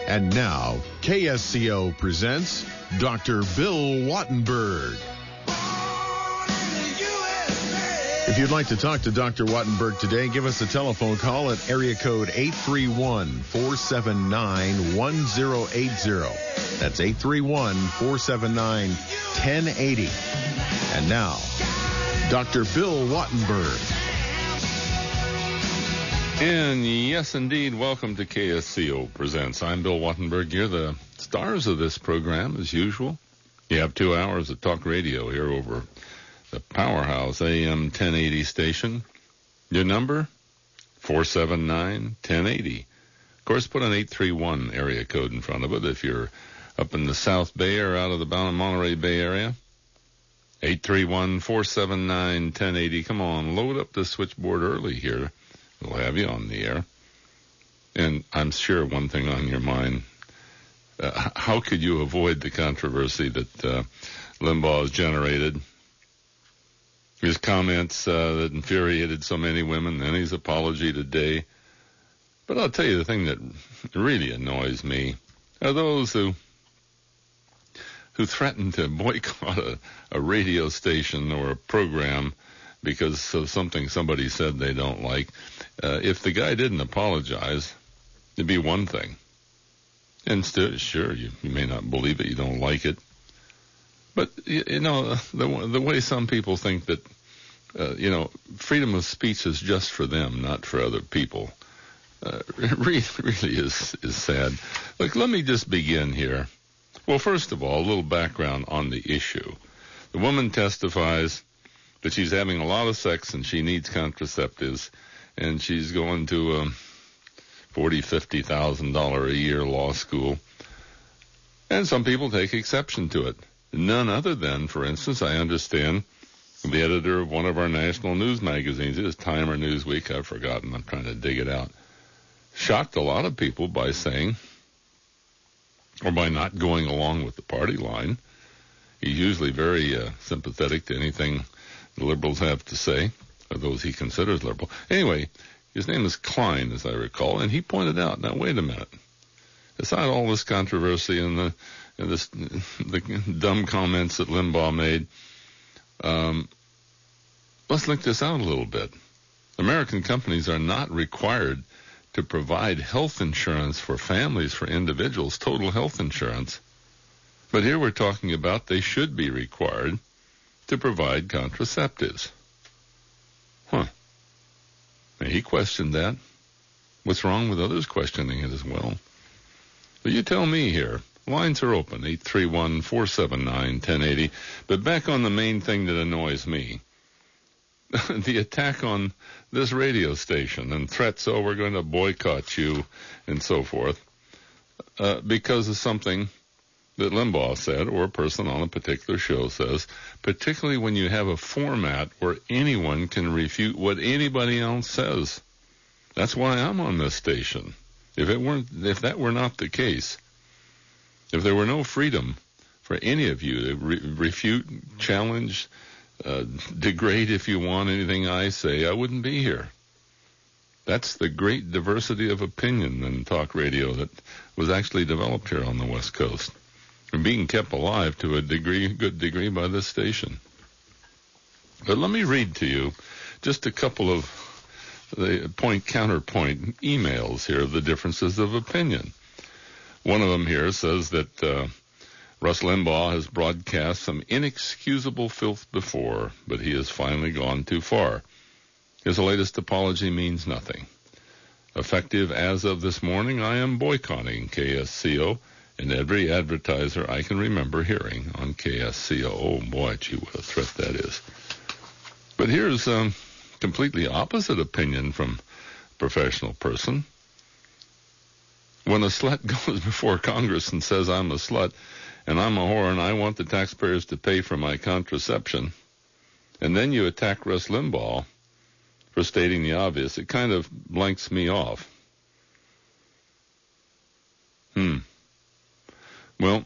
And now, KSCO presents Dr. Bill Wattenberg. If you'd like to talk to Dr. Wattenberg today, give us a telephone call at area code 831-479-1080. That's 831-479-1080. And now, Dr. Bill Wattenberg. And yes, indeed, welcome to KSCO Presents. I'm Bill Wattenberg. You're the stars of this program, as usual. You have 2 hours of talk radio here over the Powerhouse AM 1080 station. Your number, 479-1080. Of course, put an 831 area code in front of it if you're up in the South Bay or out of the Monterey Bay area. 831-479-1080. Come on, load up the switchboard early here. We'll have you on the air. And I'm sure one thing on your mind, how could you avoid the controversy that Limbaugh has generated? His comments that infuriated so many women, and his apology today. But I'll tell you the thing that really annoys me are those who threaten to boycott a radio station or a program because of something somebody said they don't like. If the guy didn't apologize, it'd be one thing. And still, sure, you may not believe it, you don't like it. But, you know, the way some people think that, freedom of speech is just for them, not for other people, really is sad. Look, let me just begin here. Well, first of all, a little background on the issue. The woman testifies that she's having a lot of sex and she needs contraceptives, and she's going to a $40,000, $50,000 a year law school. And some people take exception to it. None other than, for instance, I understand the editor of one of our national news magazines, it is Time or Newsweek, I've forgotten, I'm trying to dig it out, shocked a lot of people by saying, or by not going along with the party line. He's usually very sympathetic to anything the liberals have to say, or those he considers liberal. Anyway, his name is Klein, as I recall, and he pointed out, now wait a minute, aside all this controversy and the dumb comments that Limbaugh made, let's look this out a little bit. American companies are not required to provide health insurance for families, for individuals, total health insurance. But here we're talking about they should be required to provide contraceptives. And he questioned that. What's wrong with others questioning it as well? But you tell me here. Lines are open, 831-479-1080. But back on the main thing that annoys me, the attack on this radio station and threats, oh, we're going to boycott you and so forth, because of something that Limbaugh said or a person on a particular show says, particularly when you have a format where anyone can refute what anybody else says. That's why I'm on this station. If that were not the case, if there were no freedom for any of you to refute, challenge, degrade if you want anything I say, I wouldn't be here. That's the great diversity of opinion in talk radio that was actually developed here on the West Coast and being kept alive to a good degree by this station. But let me read to you just a couple of the counterpoint emails here of the differences of opinion. One of them here says that Rush Limbaugh has broadcast some inexcusable filth before, but he has finally gone too far. His latest apology means nothing. Effective as of this morning, I am boycotting KSCO and every advertiser I can remember hearing on KSCO. Oh, boy, gee, what a threat that is. But here's a completely opposite opinion from a professional person. When a slut goes before Congress and says I'm a slut and I'm a whore and I want the taxpayers to pay for my contraception, and then you attack Rush Limbaugh for stating the obvious, it kind of blanks me off. Well,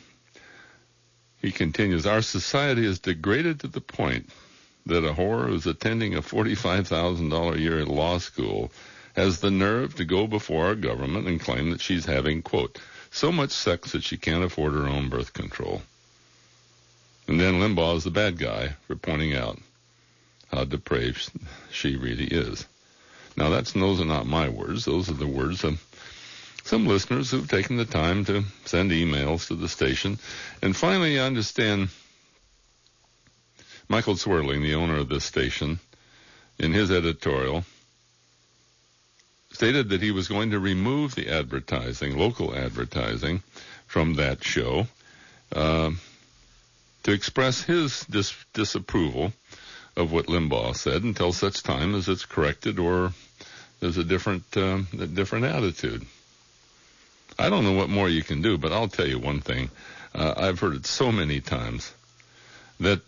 he continues, our society is degraded to the point that a whore who's attending a $45,000 a year law school has the nerve to go before our government and claim that she's having, quote, so much sex that she can't afford her own birth control. And then Limbaugh is the bad guy for pointing out how depraved she really is. Now, those are not my words. Those are the words of some listeners who've taken the time to send emails to the station. And finally, I understand Michael Swerling, the owner of this station, in his editorial, stated that he was going to remove the advertising, local advertising, from that show to express his disapproval of what Limbaugh said until such time as it's corrected or there's a different attitude. I don't know what more you can do, but I'll tell you one thing. I've heard it so many times that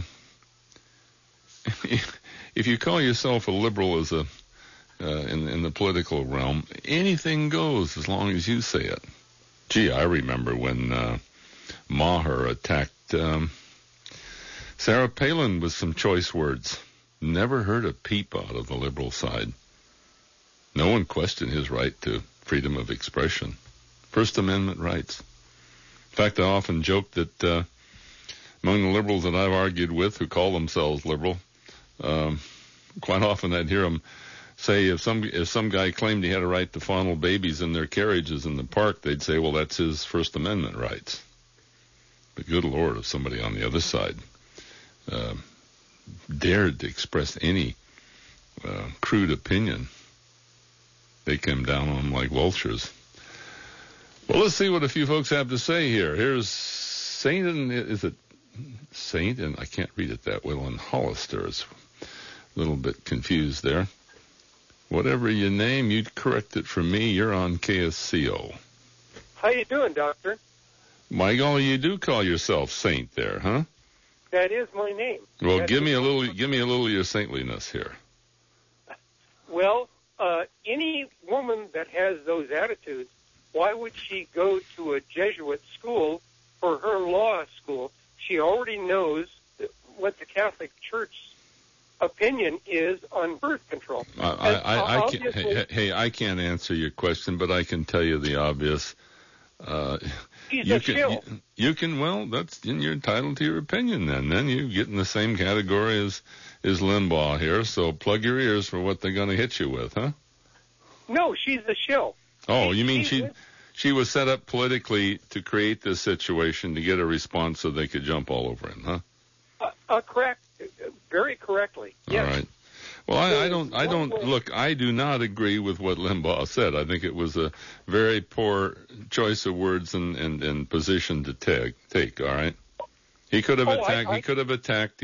if you call yourself a liberal as in the political realm, anything goes as long as you say it. Gee, I remember when Maher attacked Sarah Palin with some choice words. Never heard a peep out of the liberal side. No one questioned his right to freedom of expression. First Amendment rights. In fact, I often joke that among the liberals that I've argued with who call themselves liberal, quite often I'd hear them say if some guy claimed he had a right to fondle babies in their carriages in the park, they'd say, well, that's his First Amendment rights. But good Lord, if somebody on the other side dared to express any crude opinion, they came down on them like vultures. Well, let's see what a few folks have to say here. Here's Saint, and I can't read it that well, and Hollister. It's a little bit confused there. Whatever your name, you'd correct it for me. You're on KSCO. How you doing, Doctor? My golly, you do call yourself Saint there, huh? That is my name. Well, give me a little of your saintliness here. Well, any woman that has those attitudes, why would she go to a Jesuit school for her law school? She already knows what the Catholic Church's opinion is on birth control. I can't answer your question, but I can tell you the obvious. He's a shill. You can, well, you're entitled to your opinion then. Then you get in the same category as Limbaugh here, so plug your ears for what they're going to hit you with, huh? No, she's a shill. Oh, you mean she was set up politically to create this situation to get a response so they could jump all over him, huh? Correct. Very correctly. Yes. All right. Well, I don't look, I do not agree with what Limbaugh said. I think it was a very poor choice of words and position to take, all right? He could have attacked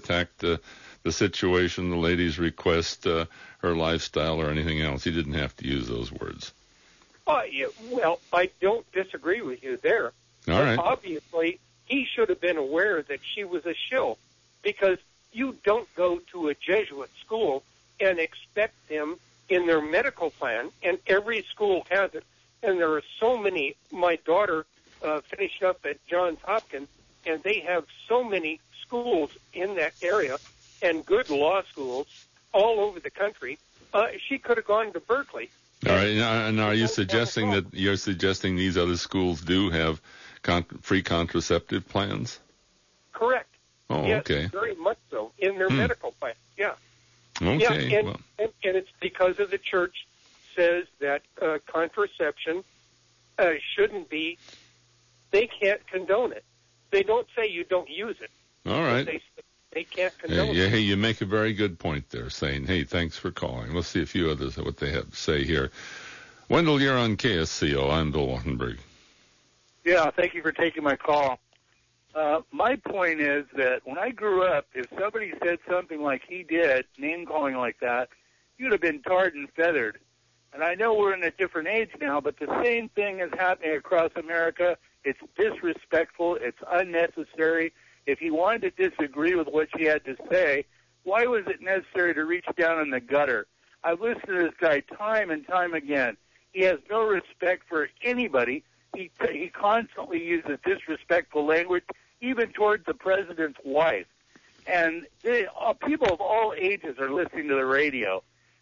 the situation, the lady's request, her lifestyle, or anything else. He didn't have to use those words. Yeah, well, I don't disagree with you there. All right. Obviously, he should have been aware that she was a shill, because you don't go to a Jesuit school and expect them in their medical plan, and every school has it. And there are so many. My daughter finished up at Johns Hopkins, and they have so many schools in that area and good law schools all over the country. She could have gone to Berkeley. All right. Now, are you suggesting that these other schools do have free contraceptive plans? Correct. Oh, yes, okay. Very much so in their medical plan. Yeah. Okay. Yeah, and it's because of the church says that contraception shouldn't be. They can't condone it. They don't say you don't use it. All right. They can't condone it. Hey, you make a very good point there, saying, hey, thanks for calling. Let's see a few others what they have to say here. Wendell, you're on KSCO. I'm Bill Wattenberg. Yeah, thank you for taking my call. My point is that when I grew up, if somebody said something like he did, name-calling like that, you'd have been tarred and feathered. And I know we're in a different age now, but the same thing is happening across America. It's disrespectful. It's unnecessary. If he wanted to disagree with what she had to say, why was it necessary to reach down in the gutter? I've listened to this guy time and time again. He has no respect for anybody. He constantly uses disrespectful language, even towards the president's wife. And people of all ages are listening to the radio.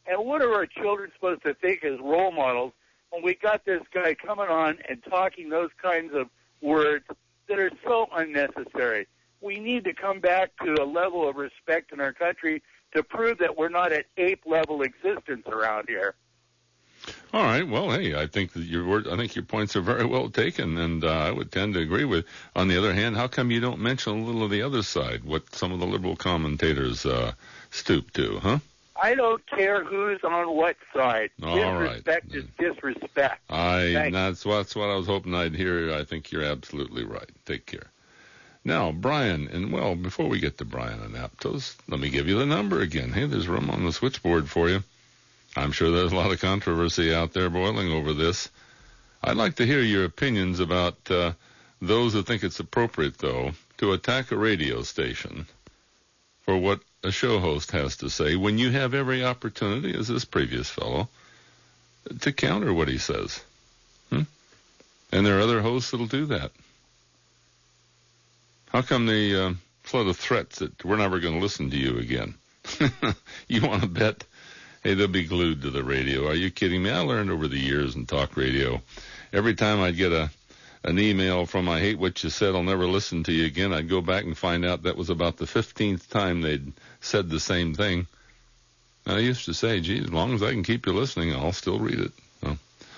And what are our children supposed to think as role models when we got this guy coming on and talking those kinds of words that are so unnecessary? We need to come back to a level of respect in our country to prove that we're not at ape-level existence around here. All right. Well, hey, I think that your points are very well taken, and I would tend to agree with. On the other hand, how come you don't mention a little of the other side, what some of the liberal commentators stoop to, huh? I don't care who's on what side. All disrespect right. is disrespect. That's what I was hoping I'd hear. I think you're absolutely right. Take care. Now, Brian, and well, before we get to Brian and Aptos, let me give you the number again. Hey, there's room on the switchboard for you. I'm sure there's a lot of controversy out there boiling over this. I'd like to hear your opinions about those who think it's appropriate, though, to attack a radio station for what a show host has to say when you have every opportunity, as this previous fellow, to counter what he says. And there are other hosts that'll do that. How come the flood of threats that we're never going to listen to you again? You want to bet? Hey, they'll be glued to the radio. Are you kidding me? I learned over the years in talk radio, every time I'd get an email from I hate what you said, I'll never listen to you again, I'd go back and find out that was about the 15th time they'd said the same thing. And I used to say, gee, as long as I can keep you listening, I'll still read it. So,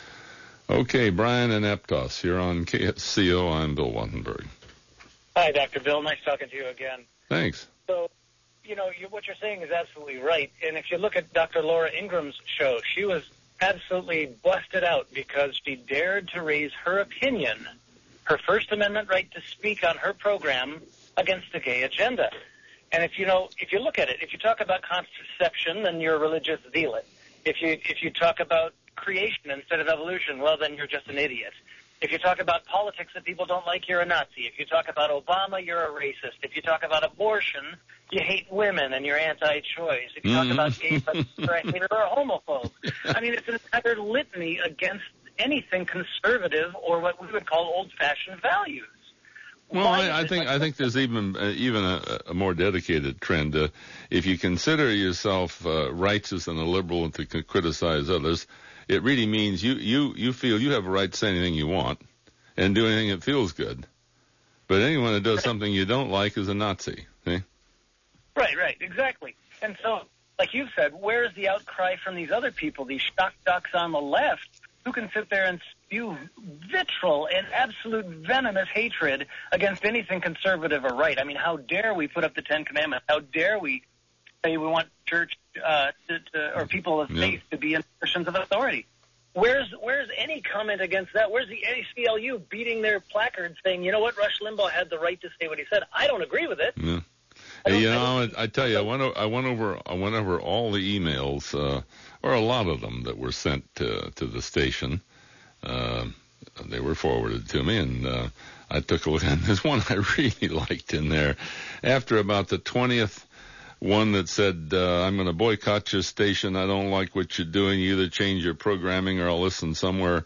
okay, Brian and Aptos, you're on KSCO. I'm Bill Wattenberg. Hi, Dr. Bill. Nice talking to you again. Thanks. So, what you're saying is absolutely right. And if you look at Dr. Laura Ingram's show, she was absolutely busted out because she dared to raise her opinion, her First Amendment right to speak on her program against the gay agenda. And if you look at it, if you talk about contraception, then you're a religious zealot. If you talk about creation instead of evolution, well, then you're just an idiot. If you talk about politics that people don't like, you're a Nazi. If you talk about Obama, you're a racist. If you talk about abortion, you hate women and you're anti-choice. If you talk about gay, you're a hater or a homophobe. I mean, it's an entire litany against anything conservative or what we would call old-fashioned values. Well, I think there's even a more dedicated trend. If you consider yourself righteous and a liberal and to criticize others, it really means you feel you have a right to say anything you want and do anything that feels good. But anyone that does something you don't like is a Nazi. See? Right, exactly. And so, like you said, where's the outcry from these other people, these shock jocks on the left, who can sit there and spew vitriol and absolute venomous hatred against anything conservative or right? I mean, how dare we put up the Ten Commandments? How dare we say we want church or people of faith to be in positions of authority? Where's any comment against that? Where's the ACLU beating their placards saying, you know what, Rush Limbaugh had the right to say what he said? I don't agree with it. Yeah. Hey, I tell you, I went over all the emails, or a lot of them that were sent to the station. They were forwarded to me, and I took a look. And there's one I really liked in there. After about the 20th one that said, I'm going to boycott your station. I don't like what you're doing. You either change your programming or I'll listen somewhere.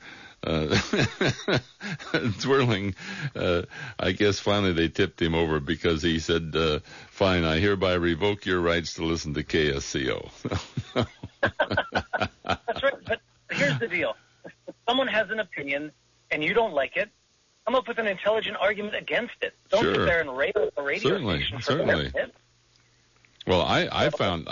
Twirling, I guess finally they tipped him over because he said, fine, I hereby revoke your rights to listen to KSCO. That's right, but here's the deal. If someone has an opinion and you don't like it, come up with an intelligent argument against it. Don't sit there and rail the radio station for it. Well, I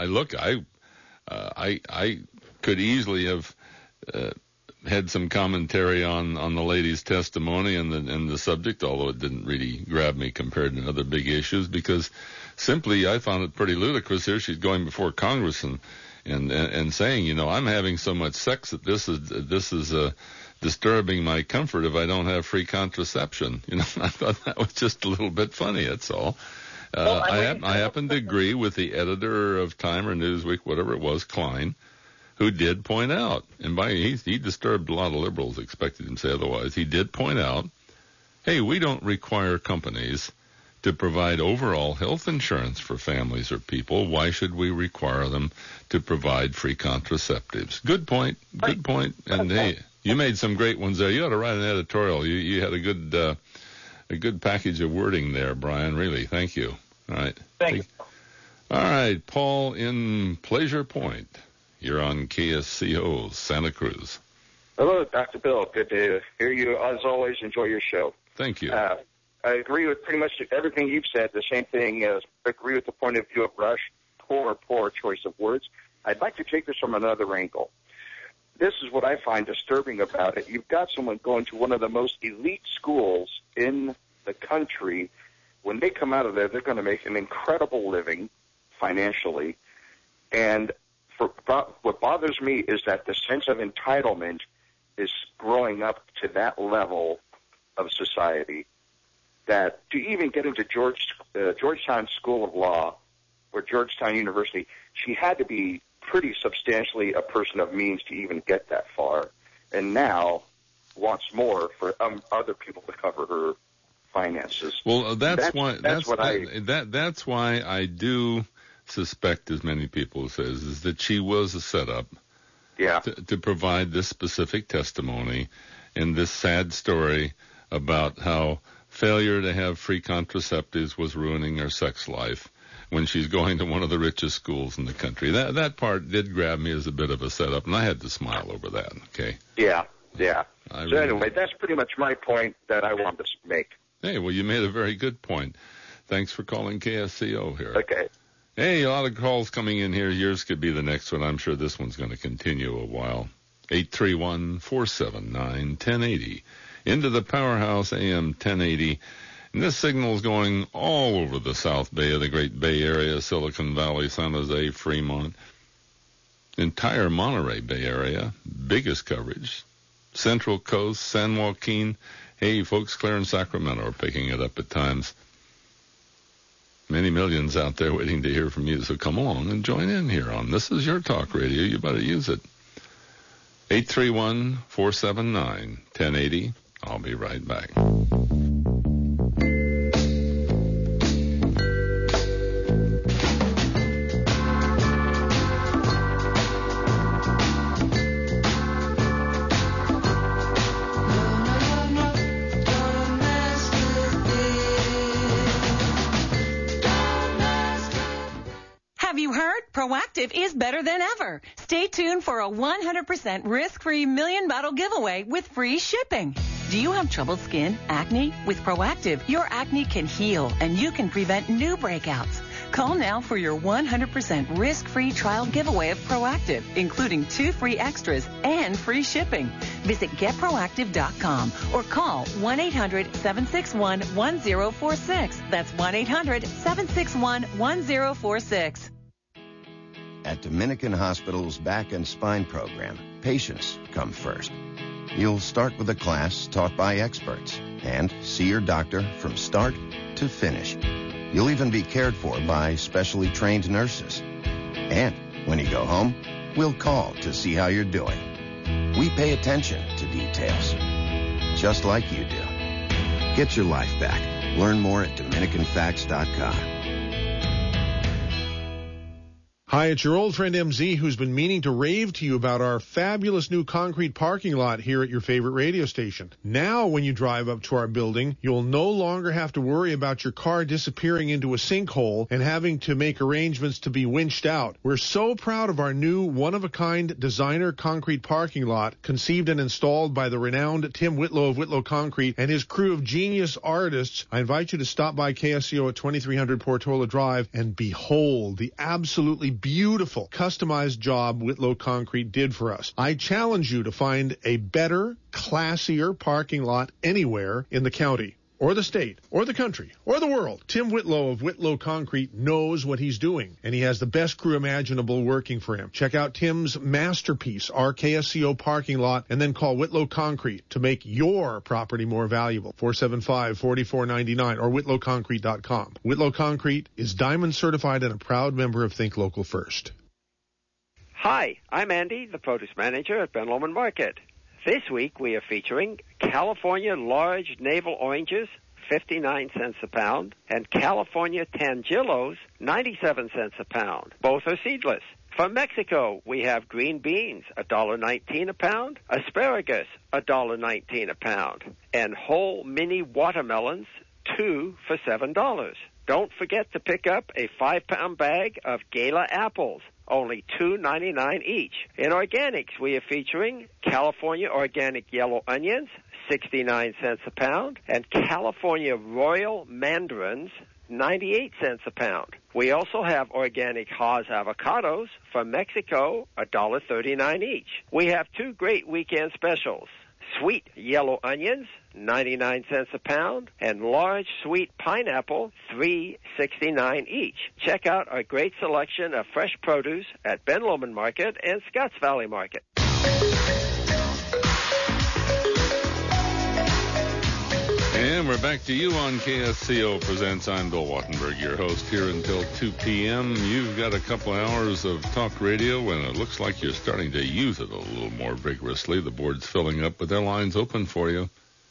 could easily have had some commentary on the lady's testimony and the subject, although it didn't really grab me compared to other big issues, because simply I found it pretty ludicrous. Here she's going before Congress and saying, I'm having so much sex that this is disturbing my comfort if I don't have free contraception. I thought that was just a little bit funny. That's all. I happen to agree with the editor of Time or Newsweek, whatever it was, Klein, who did point out, and he disturbed a lot of liberals, expected him to say otherwise. He did point out, hey, we don't require companies to provide overall health insurance for families or people. Why should we require them to provide free contraceptives? Good point. And hey, you made some great ones there. You ought to write an editorial. You had a good package of wording there, Brian. Really, thank you. All right. Thank you. All right, Paul in Pleasure Point. You're on KSCO, Santa Cruz. Hello, Dr. Bill. Good to hear you. As always, enjoy your show. Thank you. I agree with pretty much everything you've said. The same thing. I agree with the point of view of Rush. Poor choice of words. I'd like to take this from another angle. This is what I find disturbing about it. You've got someone going to one of the most elite schools in the country. When they come out of there, they're going to make an incredible living financially. And what bothers me is that the sense of entitlement is growing up to that level of society, that to even get into Georgetown School of Law or Georgetown University, she had to be pretty substantially a person of means to even get that far, and now wants more for other people to cover her finances. Well, that's why I do suspect, as many people says, is that she was a setup. Yeah. To provide this specific testimony and this sad story about how failure to have free contraceptives was ruining her sex life when she's going to one of the richest schools in the country. That part did grab me as a bit of a setup, and I had to smile over that, okay? Yeah. So anyway, that's pretty much my point that I wanted to make. Hey, well, you made a very good point. Thanks for calling KSCO here. Okay. Hey, a lot of calls coming in here. Yours could be the next one. I'm sure this one's going to continue a while. 831-479-1080. Into the Powerhouse AM 1080. And this signal is going all over the South Bay of the Great Bay Area, Silicon Valley, San Jose, Fremont, entire Monterey Bay Area, biggest coverage, Central Coast, San Joaquin. Hey, folks, Claire and Sacramento are picking it up at times. Many millions out there waiting to hear from you, so come along and join in here on This Is Your Talk Radio. You better use it. 831-479-1080. I'll be right back. Proactive is better than ever. Stay tuned for a 100% risk-free million bottle giveaway with free shipping. Do you have troubled skin, acne? With Proactive, your acne can heal and you can prevent new breakouts. Call now for your 100% risk-free trial giveaway of Proactive, including 2 free extras and free shipping. Visit getproactive.com or call 1-800-761-1046. That's 1-800-761-1046. At Dominican Hospital's Back and Spine program, patients come first. You'll start with a class taught by experts and see your doctor from start to finish. You'll even be cared for by specially trained nurses. And when you go home, we'll call to see how you're doing. We pay attention to details, just like you do. Get your life back. Learn more at DominicanFacts.com. Hi, it's your old friend MZ, who's been meaning to rave to you about our fabulous new concrete parking lot here at your favorite radio station. Now, when you drive up to our building, you'll no longer have to worry about your car disappearing into a sinkhole and having to make arrangements to be winched out. We're so proud of our new one-of-a-kind designer concrete parking lot, conceived and installed by the renowned Tim Whitlow of Whitlow Concrete and his crew of genius artists. I invite you to stop by KSCO at 2300 Portola Drive and behold the absolutely beautiful customized job Whitlow Concrete did for us. I challenge you to find a better, classier parking lot anywhere in the county or the state or the country or the world. Tim Whitlow of Whitlow Concrete knows what he's doing, and he has the best crew imaginable working for him. Check out Tim's masterpiece, our KSCO parking lot, and then call Whitlow Concrete to make your property more valuable. 475-4499 or whitlowconcrete.com. Whitlow Concrete is diamond certified and a proud member of Think Local First. Hi, I'm Andy, the produce manager at Ben Lomond Market. This week we are featuring California large navel oranges, 59 cents a pound, and California tangillos, 97 cents a pound. Both are seedless. From Mexico, we have green beans, $1.19 a pound, asparagus, $1.19 a pound, and whole mini watermelons, 2 for $7. Don't forget to pick up a 5-pound bag of Gala apples. only $2.99 each. In organics, we are featuring California organic yellow onions, 69 cents a pound, and California royal mandarins, 98 cents a pound. We also have organic Hass avocados from Mexico, $1.39 each. We have two great weekend specials. Sweet yellow onions, 99 cents a pound, and large sweet pineapple, $3.69 each. Check out our great selection of fresh produce at Ben Lomond Market and Scotts Valley Market. And we're back to you on KSCO Presents. I'm Bill Wattenberg, your host, here until 2 p.m. You've got a couple hours of talk radio, and it looks like you're starting to use it a little more vigorously. The board's filling up, but their line's open for you.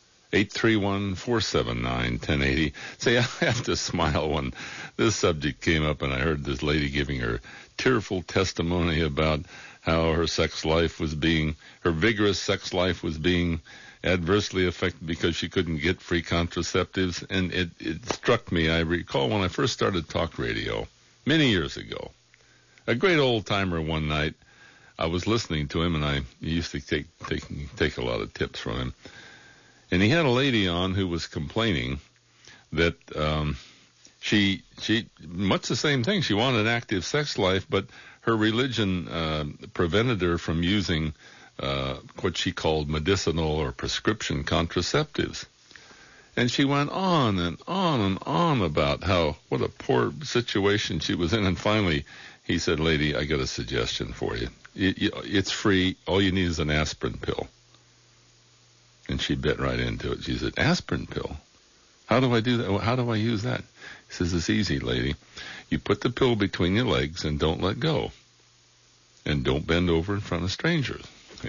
831-479-1080. Say, I have to smile when this subject came up, and I heard this lady giving her tearful testimony about how her vigorous sex life was being adversely affected because she couldn't get free contraceptives. And it struck me. I recall when I first started talk radio many years ago, a great old timer one night, I was listening to him, and I used to take a lot of tips from him. And he had a lady on who was complaining that she much the same thing. She wanted an active sex life, but her religion prevented her from using what she called medicinal or prescription contraceptives. And she went on and on and on about what a poor situation she was in. And finally, he said, "Lady, I got a suggestion for you. It's free. All you need is an aspirin pill." And she bit right into it. She said, "Aspirin pill? How do I do that? How do I use that?" He says, "It's easy, lady. You put the pill between your legs and don't let go. And don't bend over in front of strangers."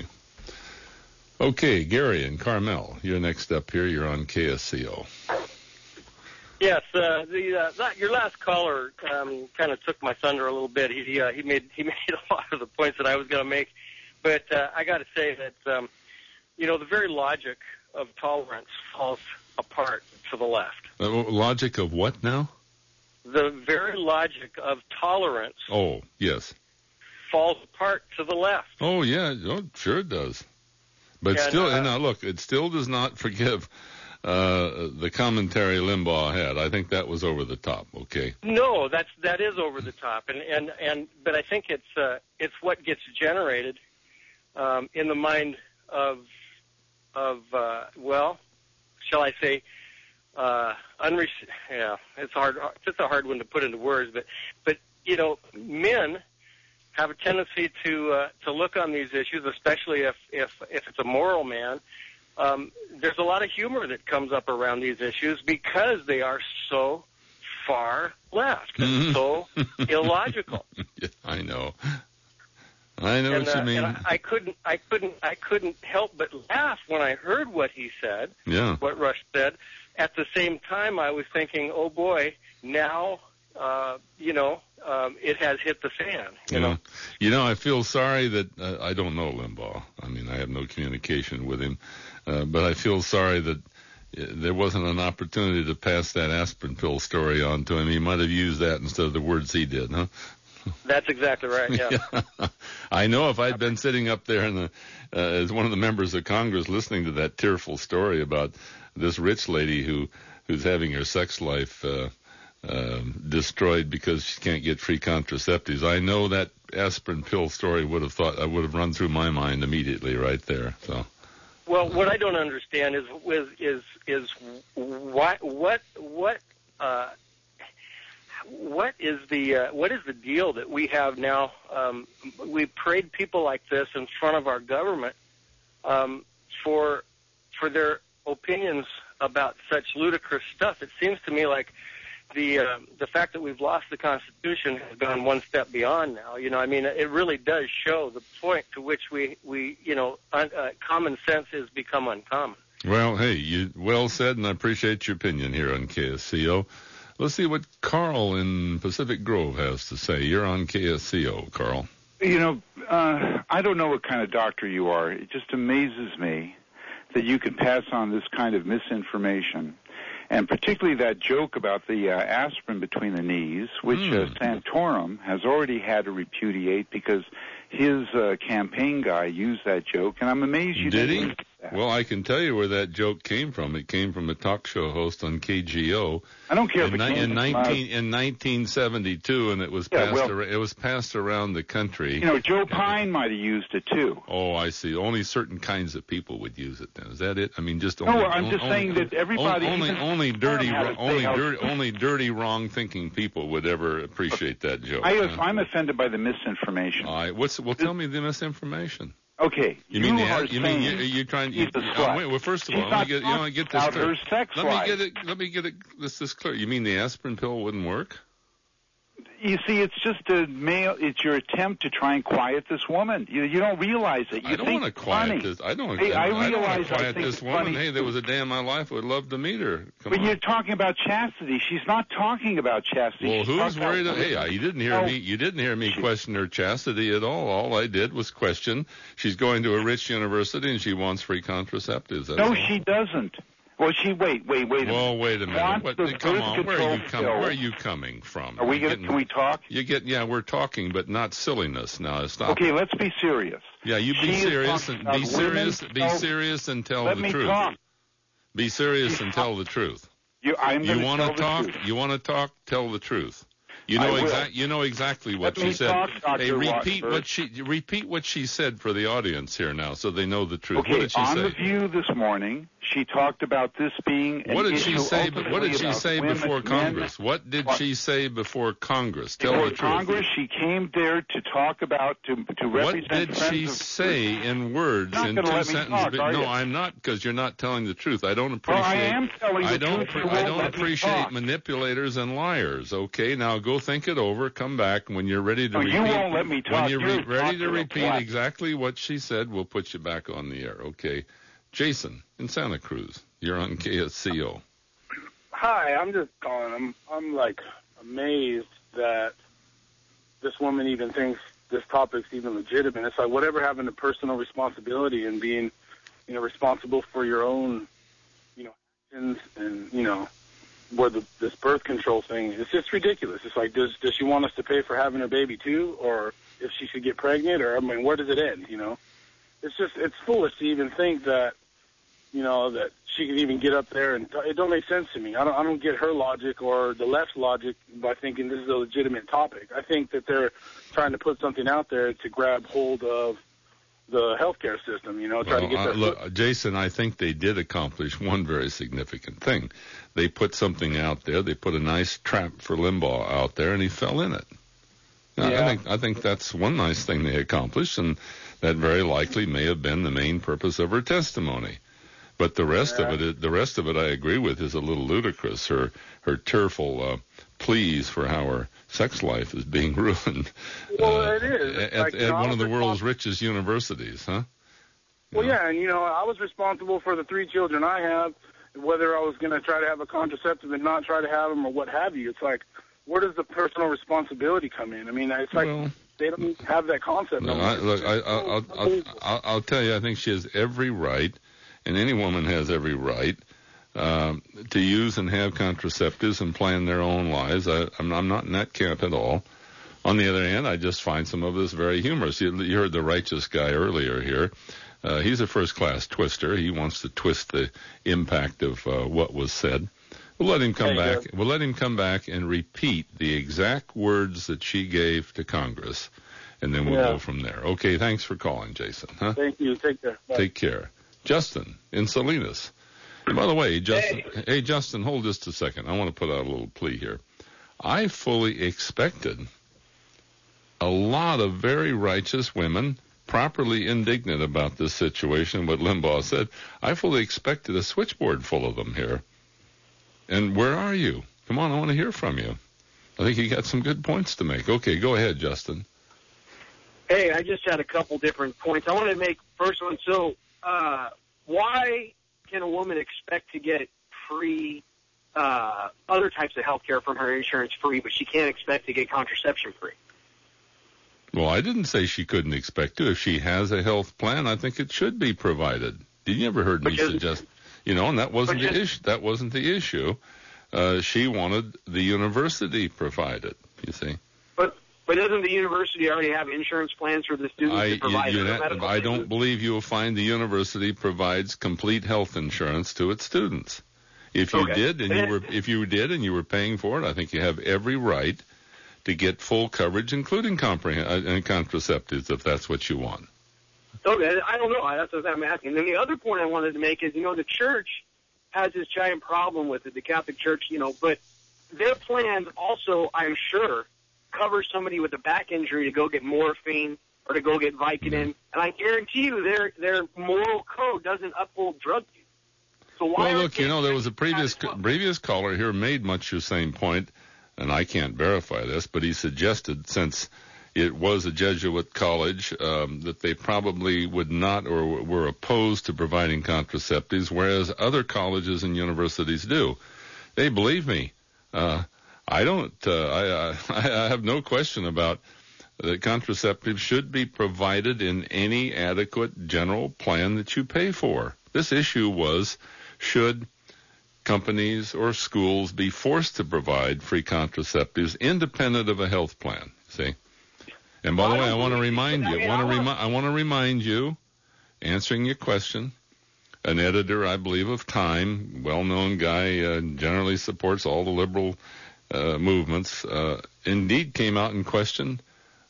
Okay, Gary and Carmel, you're next up here. You're on KSCO. Yes, your last caller kind of took my thunder a little bit. He made a lot of the points that I was going to make, but I got to say that the very logic of tolerance falls apart to the left. Logic of what now? The very logic of tolerance. Oh, yes. Falls apart to the left. Oh, yeah. Oh, sure it does. But now look, it still does not forgive the commentary Limbaugh had. I think that was over the top. Okay. No, that is over the top, but I think it's what gets generated in the mind of shall I say, it's hard. It's a hard one to put into words, but men have a tendency to look on these issues, especially if it's a moral man. There's a lot of humor that comes up around these issues because they are so far left and so illogical. Yeah, I know what you mean. And I couldn't help but laugh when I heard what he said. Yeah. What Rush said. At the same time, I was thinking, oh boy, now it has hit the fan. You know, I feel sorry that I don't know Limbaugh. I mean, I have no communication with him, but I feel sorry that there wasn't an opportunity to pass that aspirin pill story on to him. He might have used that instead of the words he did, huh? That's exactly right. Yeah. I know if I'd been sitting up there as one of the members of Congress listening to that tearful story about this rich lady who's having her sex life destroyed because she can't get free contraceptives, I know that aspirin pill story would have run through my mind immediately right there. So. Well, what I don't understand is what is the deal that we have now? We parade people like this in front of our government for their opinions about such ludicrous stuff. It seems to me like the fact that we've lost the Constitution has gone one step beyond now. I mean, it really does show the point to which we common sense has become uncommon. Well, hey, you well said, and I appreciate your opinion here on KSCO. Let's see what Carl in Pacific Grove has to say. You're on KSCO, Carl. I don't know what kind of doctor you are. It just amazes me that you can pass on this kind of misinformation. And particularly that joke about the aspirin between the knees, which Santorum has already had to repudiate because his campaign guy used that joke, and I'm amazed you didn't. Did he? That. Well, I can tell you where that joke came from. It came from a talk show host on KGO. I don't care if it came in 1972, and it was passed around the country. You know, Joe Pine might have used it too. Oh, I see. Only certain kinds of people would use it. Then is that it? I mean, just I'm just saying that everybody, only dirty, wrong thinking people would ever appreciate that joke. I'm offended by the misinformation. All right. Tell me the misinformation. Okay. You're trying. Well, first of all, let me get this clear. Let me get this clear. You mean the aspirin pill wouldn't work? You see, it's just it's your attempt to try and quiet this woman. You don't realize it. I don't want to quiet this. I don't want to quiet this woman. Funny. Hey, there was a day in my life I would love to meet her. You're talking about chastity. She's not talking about chastity. Well, who's worried? Hey, you didn't hear me. You didn't hear me question her chastity at all. All I did was question. She's going to a rich university and she wants free contraceptives. No, she doesn't. Well, wait a minute. Well, wait a minute. Come on, where are you coming from? Can we talk? We're talking, but not silliness. Now, stop. Okay, let's be serious. Yeah, you be serious and be serious and tell the truth. Talk. Be serious and tell the truth. You want to talk? You want to talk? Tell the truth. You know exactly what she said. Hey, repeat what she said for the audience here now, so they know the truth. Okay, what did she say? On The View this morning, she talked about this being an What did issue she say? What did she say before Congress? What did she say before Congress? Tell the truth. Congress, she came there to talk about to represent. What did she say in words in 2 sentences? No, I'm not, because you're not telling the truth. I don't appreciate. Well, I am telling the truth. I don't appreciate manipulators and liars. Okay, now go think it over. Come back when you're ready to repeat. You won't let me talk. When you're ready to repeat exactly what she said, we'll put you back on the air. Okay, Jason in Santa Cruz, you're on KSCO. Hi, I'm just calling. I'm like amazed that this woman even thinks this topic's even legitimate. It's like whatever having the personal responsibility and being, responsible for your own, actions and where this birth control thing, it's just ridiculous. It's like, does she want us to pay for having her baby too, or if she should get pregnant, or where does it end? It's foolish to even think that, that she can even get up there, and it don't make sense to me. I don't get her logic or the left's logic by thinking this is a legitimate topic. I think that they're trying to put something out there to grab hold of the healthcare system, try to get look, Jason, I think they did accomplish one very significant thing. They put something out there. They put a nice trap for Limbaugh out there, and he fell in it. Now, I think that's one nice thing they accomplished, and that very likely may have been the main purpose of her testimony. But the rest of it, I agree with, is a little ludicrous. Her tearful pleas for how her sex life is being ruined. Well, it is. At one of the world's richest universities, huh? Well, yeah, and I was responsible for the 3 children I have, whether I was going to try to have a contraceptive and not try to have them or what have you. It's like, where does the personal responsibility come in? I mean, it's like they don't have that concept. No, I'll tell you, I think she has every right, and any woman has every right to use and have contraceptives and plan their own lives. I'm not in that camp at all. On the other hand, I just find some of this very humorous. You heard the righteous guy earlier here. He's a first-class twister. He wants to twist the impact of what was said. We'll let him come back. We'll let him come back and repeat the exact words that she gave to Congress, and then we'll go from there. Okay, thanks for calling, Jason. Huh? Thank you. Take care. Bye. Take care. Justin in Salinas. And by the way, Justin, hey, Justin, hold just a second. I want to put out a little plea here. I fully expected a lot of very righteous women, properly indignant about this situation, what Limbaugh said. I fully expected a switchboard full of them here. And where are you? Come on, I want to hear from you. I think you got some good points to make. Okay, go ahead, Justin. Hey, I just had a couple different points. I wanted to make first one. So, why can a woman expect to get free other types of health care from her insurance free, but she can't expect to get contraception free? Well, I didn't say she couldn't expect to. If she has a health plan, I think it should be provided. Did you ever heard me suggest? And that wasn't the issue. That wasn't the issue. She wanted the university provided, you see. But doesn't the university already have insurance plans for the students to provide medical? I don't believe you will find the university provides complete health insurance to its students. If you did and you were paying for it, I think you have every right to get full coverage, including contraceptives, if that's what you want. Okay, I don't know. That's what I'm asking. And the other point I wanted to make is, the church has this giant problem with it, the Catholic Church, but their plans also, I'm sure, cover somebody with a back injury to go get morphine or to go get Vicodin, and I guarantee you their moral code doesn't uphold drug use. So why? Well, look, there was a previous caller here made much the same point, and I can't verify this, but he suggested, since it was a Jesuit college, that they probably would not or were opposed to providing contraceptives, whereas other colleges and universities do. They believe me. I don't. I have no question about that contraceptives should be provided in any adequate general plan that you pay for. This issue was, should companies or schools be forced to provide free contraceptives independent of a health plan? See? And by the way, I want to remind you. I want to remind you, answering your question. An editor, I believe, of Time, well-known guy, generally supports all the liberal movements, indeed came out and questioned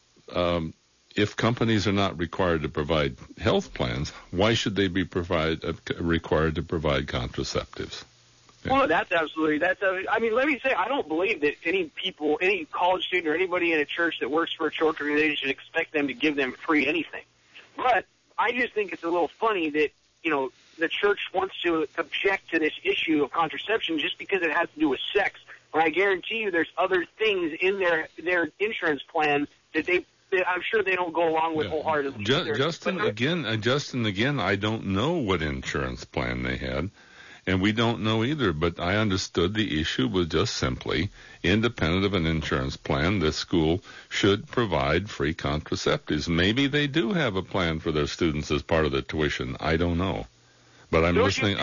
if companies are not required to provide health plans, why should they be required to provide contraceptives? Yeah. Well, I mean, let me say, I don't believe that any college student or anybody in a church that works for a church organization should expect them to give them free anything. But I just think it's a little funny that, the church wants to object to this issue of contraception just because it has to do with sex. But I guarantee you there's other things in their insurance plan that I'm sure they don't go along with wholeheartedly. Justin, again, I don't know what insurance plan they had, and we don't know either, but I understood the issue was just simply, independent of an insurance plan, the school should provide free contraceptives. Maybe they do have a plan for their students as part of the tuition. I don't know. But I'm listening.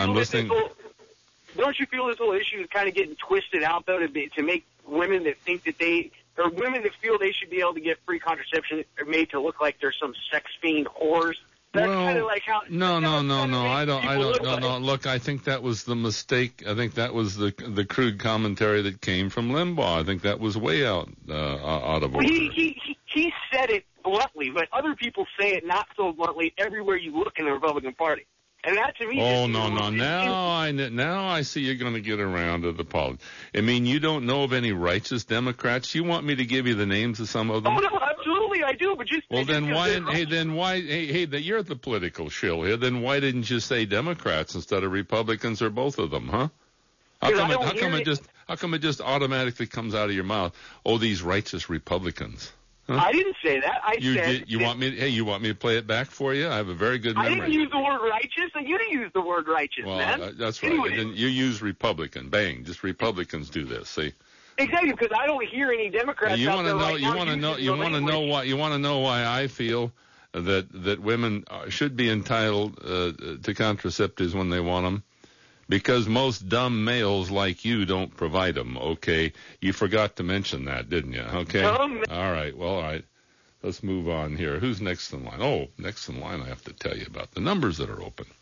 Don't you feel this whole issue is kind of getting twisted out, though, to make women that think that women that feel they should be able to get free contraception are made to look like they're some sex fiend whores? That's kind of like how. No. I don't. Look, I think that was the mistake. I think that was the crude commentary that came from Limbaugh. I think that was way out of order. He said it bluntly, but other people say it not so bluntly everywhere you look in the Republican Party. And that to me. Oh no! Now I see you're going to get around to the politics. I mean, you don't know of any righteous Democrats. You want me to give you the names of some of them? Oh no, absolutely I do. But just well, then why? You're the political shill here. Then why didn't you say Democrats instead of Republicans or both of them? Huh? How come it just automatically comes out of your mouth? Oh, these righteous Republicans. Huh? I didn't say that. You want me to play it back for you? I have a very good memory. I didn't use the word righteous, and you didn't use the word righteous, man. That's right. Anyway. Then you use Republican. Bang. Just Republicans do this. See? Exactly, because I don't hear any Democrats out there right now. You want to know why I feel that women should be entitled to contraceptives when they want them? Because most dumb males like you don't provide them, okay? You forgot to mention that, didn't you? Okay? All right. Let's move on here. Who's next in line? Oh, next in line I have to tell you about the numbers that are open.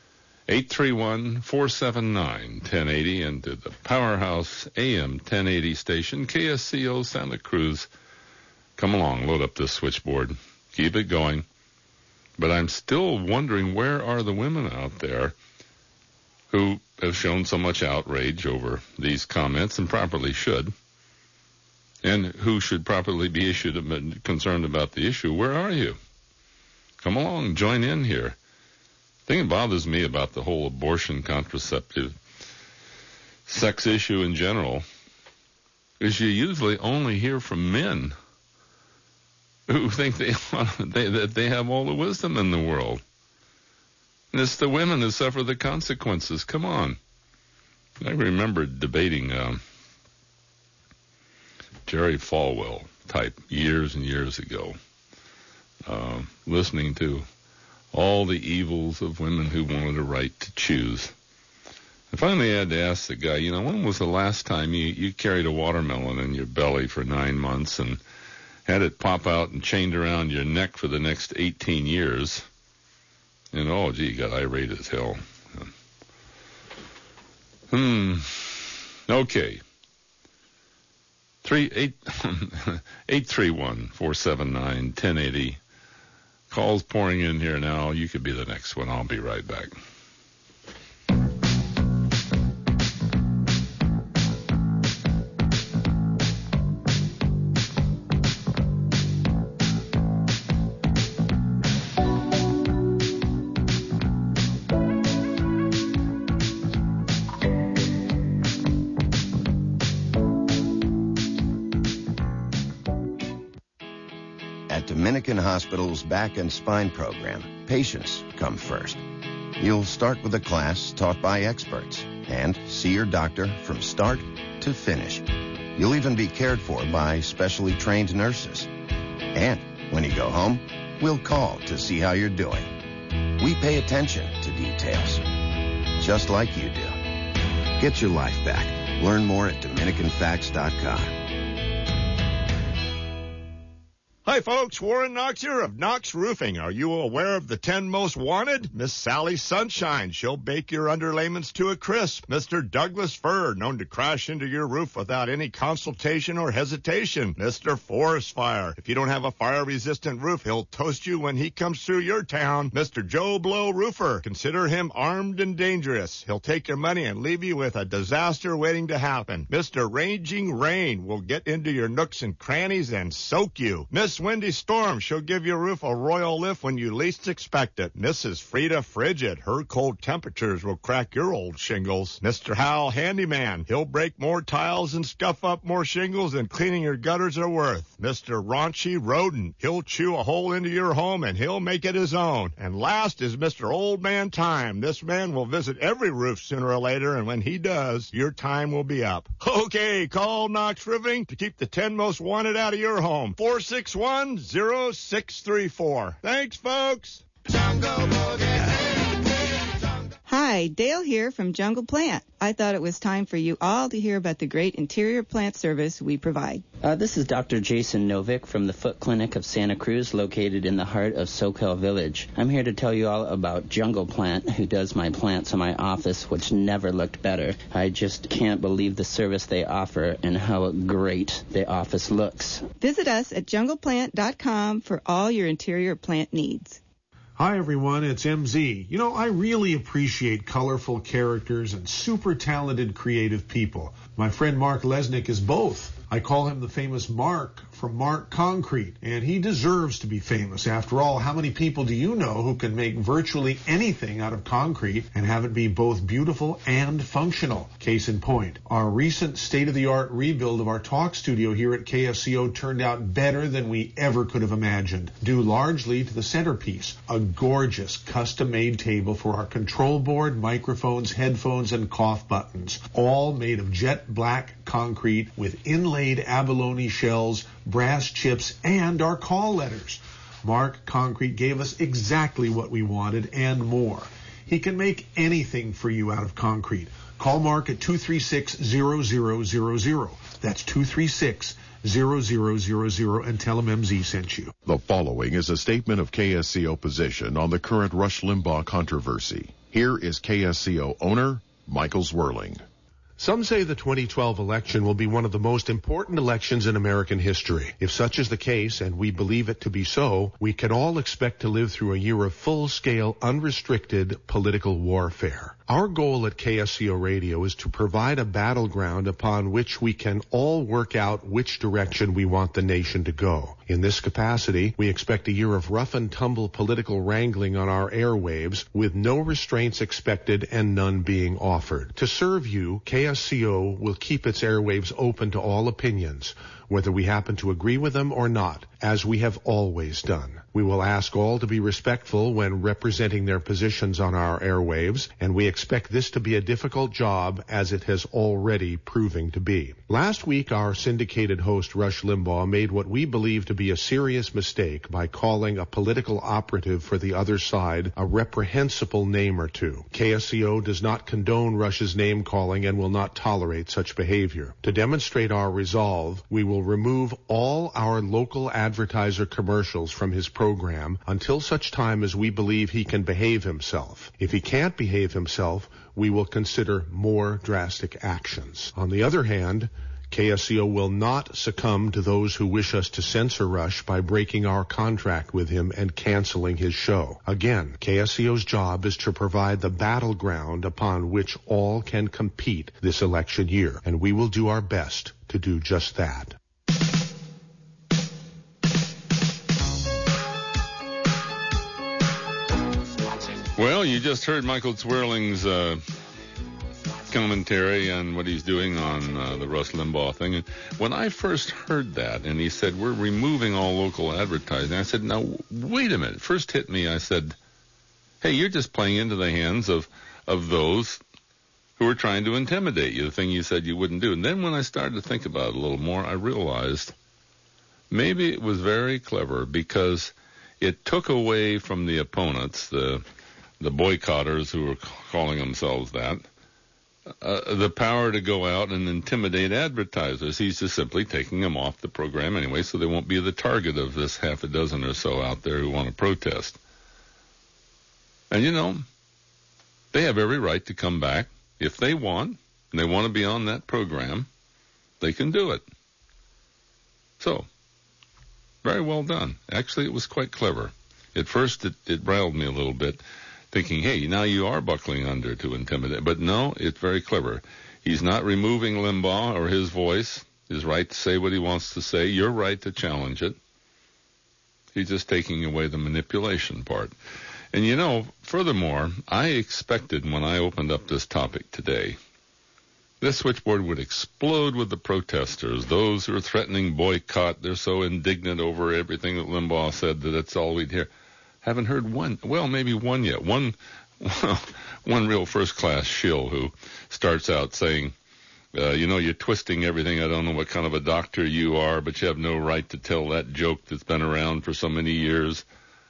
831-479-1080 and to the Powerhouse AM 1080 station, KSCO Santa Cruz. Come along, load up this switchboard. Keep it going. But I'm still wondering, where are the women out there who have shown so much outrage over these comments, and properly should, and who should properly be concerned about the issue? Where are you? Come along, join in here. The thing that bothers me about the whole abortion, contraceptive, sex issue in general is you usually only hear from men who think that they have all the wisdom in the world. And it's the women who suffer the consequences. Come on. I remember debating Jerry Falwell type years and years ago, listening to all the evils of women who wanted a right to choose. I finally had to ask the guy, when was the last time you carried a watermelon in your belly for 9 months and had it pop out and chained around your neck for the next 18 years? And, he got irate as hell. Okay. 831-479-1080. Calls pouring in here now. You could be the next one. I'll be right back. Dominican Hospital's Back and Spine program, patients come first. You'll start with a class taught by experts and see your doctor from start to finish. You'll even be cared for by specially trained nurses. And when you go home, we'll call to see how you're doing. We pay attention to details, just like you do. Get your life back. Learn more at DominicanFacts.com. Hi, folks. Warren Knox here of Knox Roofing. Are you aware of the 10 most wanted? Miss Sally Sunshine. She'll bake your underlayments to a crisp. Mr. Douglas Fir, known to crash into your roof without any consultation or hesitation. Mr. Forest Fire. If you don't have a fire-resistant roof, he'll toast you when he comes through your town. Mr. Joe Blow Roofer. Consider him armed and dangerous. He'll take your money and leave you with a disaster waiting to happen. Mr. Raging Rain will get into your nooks and crannies and soak you. Miss Windy Storm, she'll give your roof a royal lift when you least expect it. Mrs. Frida Frigid, her cold temperatures will crack your old shingles. Mr. Hal Handyman, he'll break more tiles and scuff up more shingles than cleaning your gutters are worth. Mr. Raunchy Rodent, he'll chew a hole into your home and he'll make it his own. And last is Mr. Old Man Time. This man will visit every roof sooner or later, and when he does, your time will be up. Okay, call Knox Roofing to keep the 10 most wanted out of your home. 461-0634. Thanks, folks. Hi, Dale here from Jungle Plant. I thought it was time for you all to hear about the great interior plant service we provide. This is Dr. Jason Novick from the Foot Clinic of Santa Cruz, located in the heart of Soquel Village. I'm here to tell you all about Jungle Plant, who does my plants in my office, which never looked better. I just can't believe the service they offer and how great the office looks. Visit us at jungleplant.com for all your interior plant needs. Hi, everyone. It's MZ. I really appreciate colorful characters and super talented creative people. My friend Mark Lesnick is both. I call him the famous Mark from Mark Concrete, and he deserves to be famous. After all, how many people do you know who can make virtually anything out of concrete and have it be both beautiful and functional? Case in point, our recent state-of-the-art rebuild of our talk studio here at KSCO turned out better than we ever could have imagined, due largely to the centerpiece, a gorgeous custom-made table for our control board, microphones, headphones, and cough buttons, all made of jet black concrete with inlaid abalone shells, brass chips, and our call letters. Mark Concrete gave us exactly what we wanted and more. He can make anything for you out of concrete. Call Mark at 236-0000. That's 236-0000 and tell him MZ sent you. The following is a statement of KSCO position on the current Rush Limbaugh controversy. Here is KSCO owner Michael Zwirling. Some say the 2012 election will be one of the most important elections in American history. If such is the case, and we believe it to be so, we can all expect to live through a year of full-scale, unrestricted political warfare. Our goal at KSCO Radio is to provide a battleground upon which we can all work out which direction we want the nation to go. In this capacity, we expect a year of rough and tumble political wrangling on our airwaves with no restraints expected and none being offered. To serve you, KSCO will keep its airwaves open to all opinions. whether we happen to agree with them or not, as we have always done. We will ask all to be respectful when representing their positions on our airwaves, and we expect this to be a difficult job, as it has already proving to be. Last week, our syndicated host Rush Limbaugh made what we believe to be a serious mistake by calling a political operative for the other side a reprehensible name or two. KSCO does not condone Rush's name-calling and will not tolerate such behavior. To demonstrate our resolve, we will remove all our local advertiser commercials from his program until such time as we believe he can behave himself. If he can't behave himself, we will consider more drastic actions. On the other hand, KSCO will not succumb to those who wish us to censor Rush by breaking our contract with him and canceling his show. Again, KSCO's job is to provide the battleground upon which all can compete this election year, and we will do our best to do just that. Well, you just heard Michael Zwerling's commentary on what he's doing on the Rush Limbaugh thing. And when I first heard that, and he said, we're removing all local advertising, I said, now, wait a minute. First hit me, I said, hey, you're just playing into the hands of those who are trying to intimidate you, the thing you said you wouldn't do. And then when I started to think about it a little more, I realized maybe it was very clever because it took away from the opponents, the boycotters who were calling themselves that, the power to go out and intimidate advertisers. He's just simply taking them off the program anyway, so they won't be the target of this half a dozen or so out there who want to protest. And, you know, they have every right to come back. If they want, and they want to be on that program, they can do it. So, very well done. Actually, it was quite clever. At first, it riled me a little bit, thinking, hey, now you are buckling under to intimidate. But no, it's very clever. He's not removing Limbaugh or his voice, his right to say what he wants to say, your right to challenge it. He's just taking away the manipulation part. And, you know, furthermore, I expected when I opened up this topic today, this switchboard would explode with the protesters, those who are threatening boycott. They're so indignant over everything that Limbaugh said that that's all we'd hear. Haven't heard one, well, maybe one yet. One real first-class shill who starts out saying, you know, you're twisting everything. I don't know what kind of a doctor you are, but you have no right to tell that joke that's been around for so many years.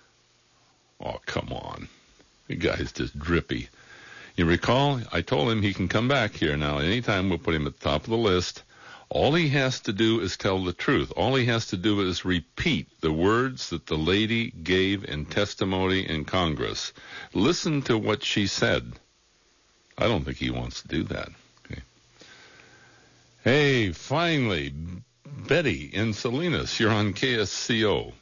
Oh, come on. The guy's just drippy. You recall, I told him he can come back here now. Anytime we'll put him at the top of the list. All he has to do is tell the truth. All he has to do is repeat the words that the lady gave in testimony in Congress. Listen to what she said. I don't think he wants to do that. Okay. Hey, finally, Betty in Salinas. You're on KSCO.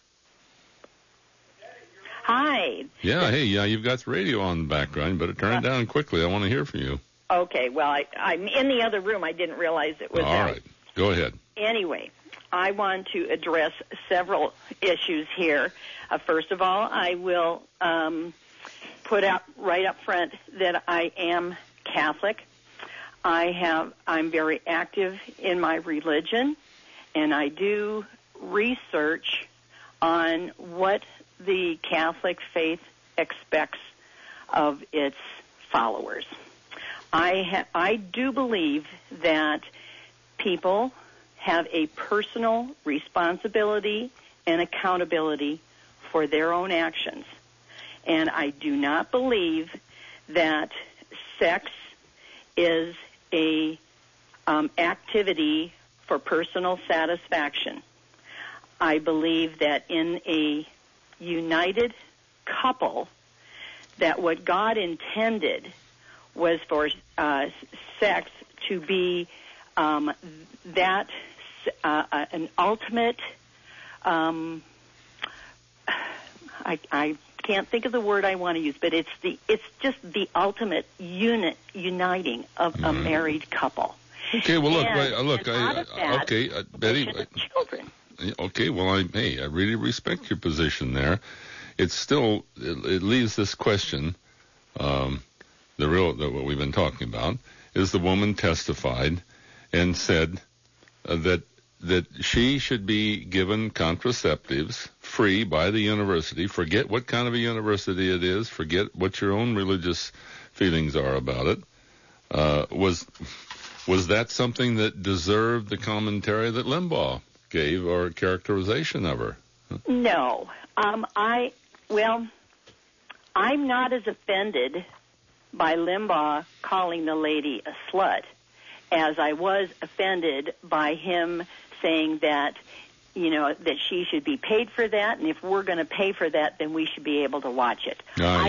Hi. Yeah, hey, you've got the radio on in the background. You better turn it down quickly. I want to hear from you. Okay, well, I'm in the other room. I didn't realize it was All right, go ahead. Anyway, I want to address several issues here. First of all, I will put out right up front that I am Catholic. I'm very active in my religion, and I do research on what the Catholic faith expects of its followers. I do believe that people have a personal responsibility and accountability for their own actions. And I do not believe that sex is a activity for personal satisfaction. I believe that in a united couple, that what God intended was for sex to be an ultimate. I can't think of the word I want to use, but it's just the ultimate uniting of a married couple. Okay, well look, Betty. Children. Okay, well I really respect your position there. It's still it leaves this question. What we've been talking about is the woman testified and said that that she should be given contraceptives free by the university. Forget what kind of a university it is. Forget what your own religious feelings are about it. Was that something that deserved the commentary that Limbaugh gave or characterization of her? No. I'm not as offended by Limbaugh calling the lady a slut as I was offended by him saying that, that she should be paid for that, and if we're going to pay for that, then we should be able to watch it. I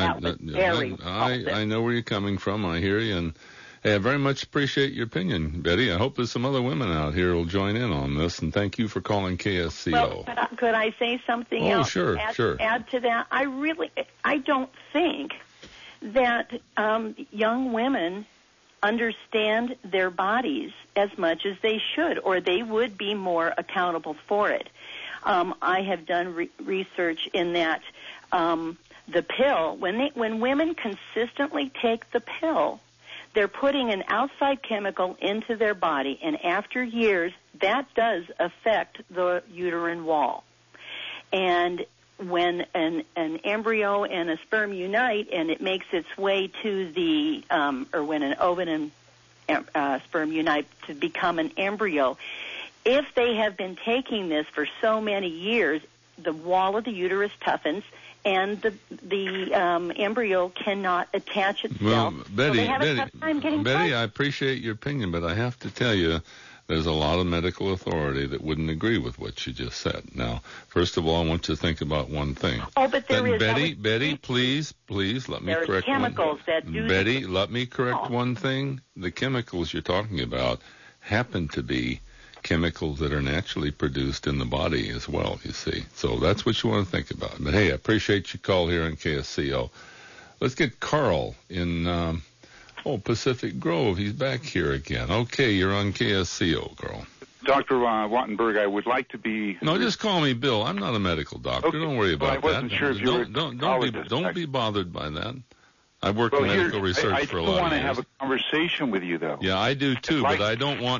know where you're coming from. I hear you, and hey, I very much appreciate your opinion, Betty. I hope there's some other women out here who will join in on this, and thank you for calling KSCO. Well, could I say something else? Sure. Add to that? I don't think that young women understand their bodies as much as they should, or they would be more accountable for it. I have done research in that the pill, when women consistently take the pill, they're putting an outside chemical into their body, and after years, that does affect the uterine wall. And when an embryo and a sperm unite and it makes its way to the, or when an ovum and sperm unite to become an embryo, if they have been taking this for so many years, the wall of the uterus toughens and the embryo cannot attach itself. Well, Betty, I appreciate your opinion, but I have to tell you, there's a lot of medical authority that wouldn't agree with what you just said. Now, first of all, I want you to think about one thing. Oh, but there is. Betty, please, let me correct one. There are chemicals that do. Betty, let me correct one thing. The chemicals you're talking about happen to be chemicals that are naturally produced in the body as well, you see. So that's what you want to think about. But hey, I appreciate your call here on KSCO. Let's get Carl in Pacific Grove. He's back here again. Okay, you're on KSCO, Carl. Dr. Wattenberg, I would like to be... No, just call me Bill. I'm not a medical doctor. Okay. Don't worry about that. I wasn't sure if you were... Don't be bothered by that. I work in medical research for a lot of years. I still want to have a conversation with you, though. Yeah, I do too, but I don't want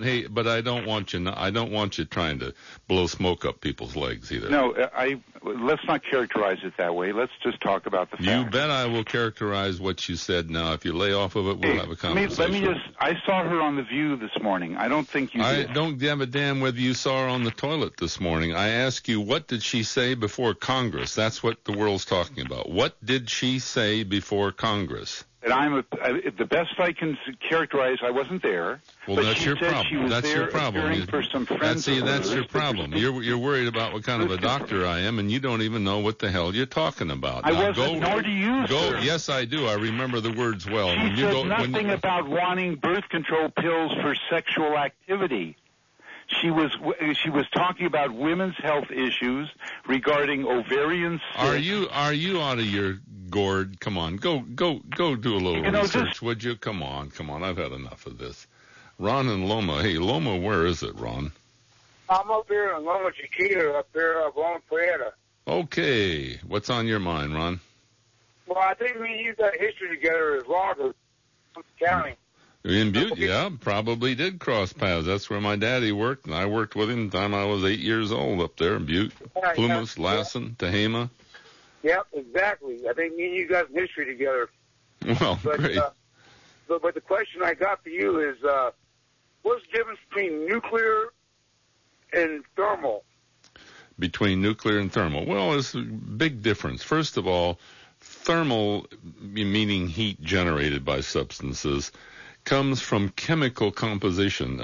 you trying to blow smoke up people's legs either. No, let's not characterize it that way. Let's just talk about the facts. You bet I will characterize what you said. Now, if you lay off of it, we'll have a conversation. I saw her on The View this morning. I don't think you did. I don't give a damn whether you saw her on the toilet this morning. I ask you, what did she say before Congress? That's what the world's talking about. What did she say before Congress? And the best I can characterize, I wasn't there. Well, that's your problem. That's your problem. For some friends that's your problem. You're worried about what kind of a doctor I am, and you don't even know what the hell you're talking about. I wasn't, nor do you, sir. Yes, I do. I remember the words well. She said nothing about wanting birth control pills for sexual activity. She was talking about women's health issues regarding ovarian cysts. Are you out of your gourd? Come on, go do a little research, would you? Come on. I've had enough of this. Ron in Loma. Hey, Loma, where is it, Ron? I'm up here in Loma Chiquita, up there of Loma Prieta. Okay, what's on your mind, Ron? Well, I think me and you got history together as loggers in county. In Butte, yeah, probably did cross paths. That's where my daddy worked, and I worked with him the time I was 8 years old up there in Butte. Plumas, Lassen, Tehama. Yep, exactly. I think me and you got some history together. Well, great. But the question I got for you is, what's the difference between nuclear and thermal? Between nuclear and thermal? Well, it's a big difference. First of all, thermal, meaning heat generated by substances, comes from chemical composition,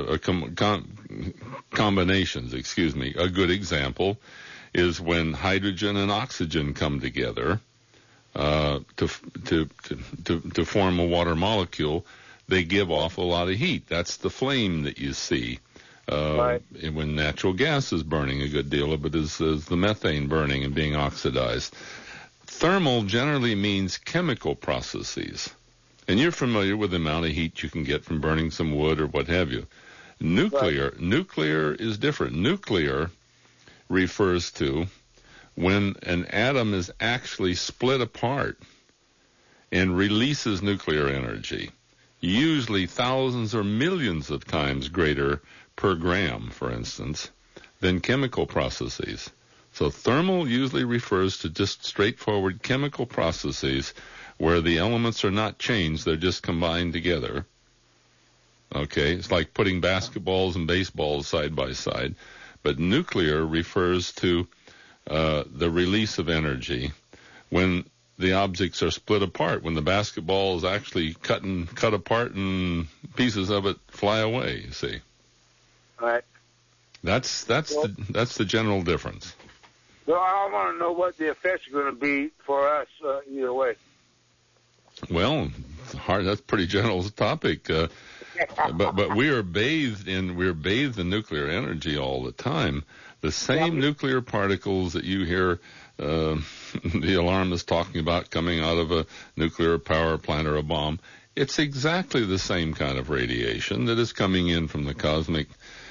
combinations, excuse me. A good example is when hydrogen and oxygen come together to form a water molecule. They give off a lot of heat. That's the flame that you see. Right. When natural gas is burning, a good deal of it is the methane burning and being oxidized. Thermal generally means chemical processes. And you're familiar with the amount of heat you can get from burning some wood or what have you. Nuclear is different. Nuclear refers to when an atom is actually split apart and releases nuclear energy. usually thousands or millions of times greater per gram, for instance, than chemical processes. So thermal usually refers to just straightforward chemical processes where the elements are not changed, they're just combined together. Okay, it's like putting basketballs and baseballs side by side. But nuclear refers to the release of energy when the objects are split apart, when the basketball is actually cut apart and pieces of it fly away, you see. All right. That's the general difference. Well, I want to know what the effects are going to be for us either way. Well, that's a pretty general topic. But we are bathed in nuclear energy all the time. The same nuclear particles that you hear the alarmist talking about coming out of a nuclear power plant or a bomb, it's exactly the same kind of radiation that is coming in from the cosmic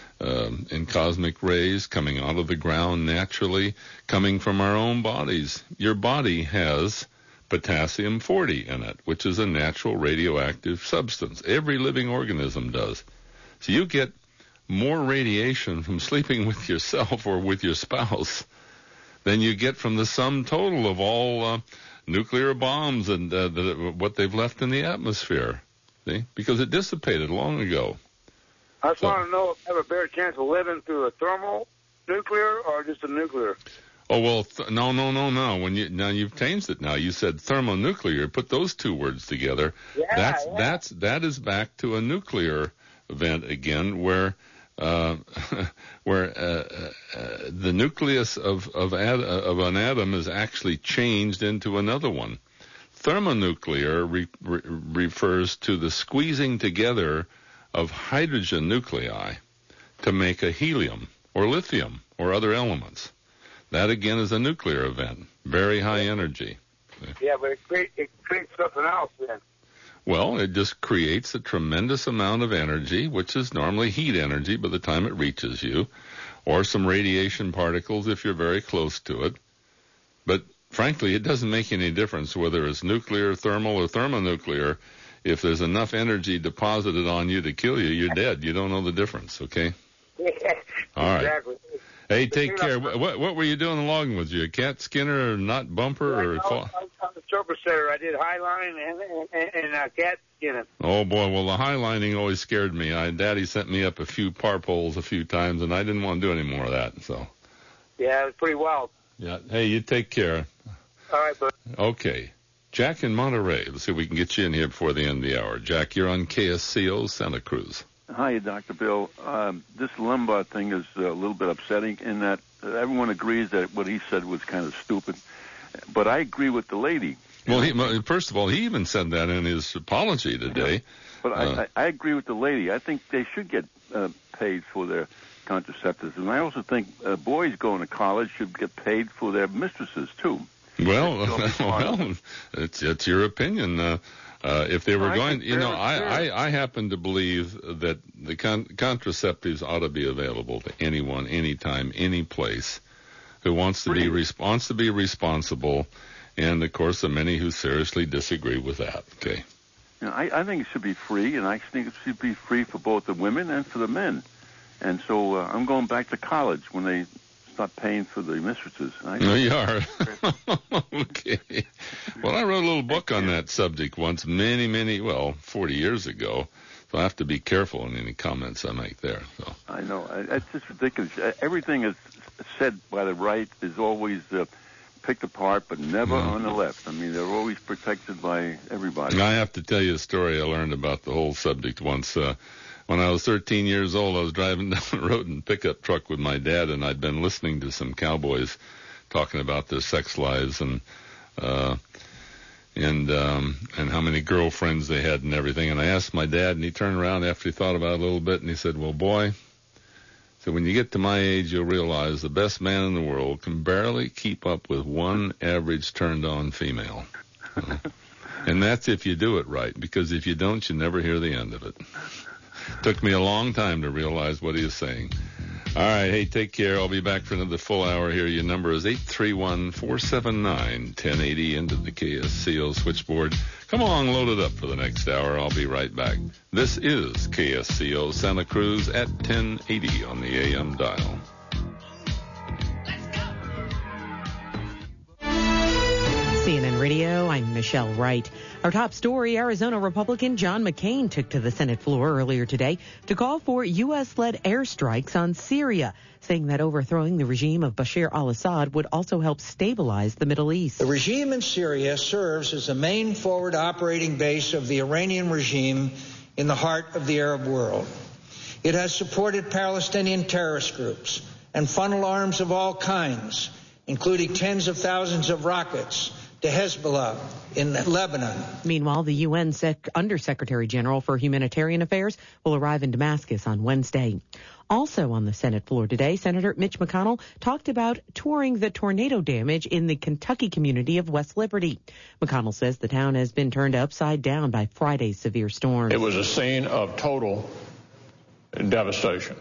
rays, coming out of the ground naturally, coming from our own bodies. Your body has potassium-40 in it, which is a natural radioactive substance. Every living organism does. So you get more radiation from sleeping with yourself or with your spouse than you get from the sum total of all nuclear bombs and what they've left in the atmosphere. See? Because it dissipated long ago. I just want to know if I have a better chance of living through a thermal nuclear or just a nuclear. Oh, well, no. Now you've changed it now. You said thermonuclear. Put those two words together. That is back to a nuclear event again where the nucleus of an atom is actually changed into another one. Thermonuclear refers to the squeezing together of hydrogen nuclei to make a helium or lithium or other elements. That again is a nuclear event, very high energy. Yeah, but it creates something else then. Well, it just creates a tremendous amount of energy, which is normally heat energy by the time it reaches you, or some radiation particles if you're very close to it. But frankly, it doesn't make any difference whether it's nuclear, thermal, or thermonuclear. If there's enough energy deposited on you to kill you, you're dead. You don't know the difference, okay? All right. Exactly. Hey, take care. What were you doing logging? Was you a cat skinner or not bumper? I'm a surface setter. I did highline and cat skinning. Oh, boy. Well, the highlining always scared me. Daddy sent me up a few par poles a few times, and I didn't want to do any more of that. So. Yeah, it was pretty wild. Yeah. Hey, you take care. All right, bud. Okay. Jack in Monterey. Let's see if we can get you in here before the end of the hour. Jack, you're on KSCO Santa Cruz. Hi, Dr. Bill. This lumbar thing is a little bit upsetting in that everyone agrees that what he said was kind of stupid. But I agree with the lady. Well, first of all, he even said that in his apology today. Yeah. But I agree with the lady. I think they should get paid for their contraceptives. And I also think boys going to college should get paid for their mistresses, too. Well, it's your opinion. If they were going, I happen to believe that the contraceptives ought to be available to anyone, anytime, any place who wants to be responsible. And of course, there are many who seriously disagree with that. Okay. I think it should be free, and I think it should be free for both the women and for the men. And so I'm going back to college when they start paying for the mistresses. No, you are. Okay. Well, I wrote a little book on that subject once, 40 years ago. So I have to be careful in any comments I make there. So. I know. It's just ridiculous. Everything is said by the right is always picked apart, but never on the left. I mean, they're always protected by everybody. I have to tell you a story I learned about the whole subject once. When I was 13 years old, I was driving down the road in a pickup truck with my dad, and I'd been listening to some cowboys talking about their sex lives and how many girlfriends they had and everything. And I asked my dad, and he turned around after he thought about it a little bit, and he said, "Well, boy," so when you get to my age, you'll realize the best man in the world can barely keep up with one average turned-on female. And that's if you do it right, because if you don't, you never hear the end of it. Took me a long time to realize what he is saying. All right, hey, take care. I'll be back for another full hour here. Your number is 831-479-1080 into the KSCO switchboard. Come along, load it up for the next hour. I'll be right back. This is KSCO Santa Cruz at 1080 on the AM dial. CNN Radio, I'm Michelle Wright. Our top story, Arizona Republican John McCain took to the Senate floor earlier today to call for U.S.-led airstrikes on Syria, saying that overthrowing the regime of Bashar al-Assad would also help stabilize the Middle East. The regime in Syria serves as the main forward operating base of the Iranian regime in the heart of the Arab world. It has supported Palestinian terrorist groups and funneled arms of all kinds, including tens of thousands of rockets, to Hezbollah in Lebanon. Meanwhile, the UN Undersecretary General for Humanitarian Affairs will arrive in Damascus on Wednesday. Also on the Senate floor today, Senator Mitch McConnell talked about touring the tornado damage in the Kentucky community of West Liberty. McConnell says the town has been turned upside down by Friday's severe storm. It was a scene of total devastation.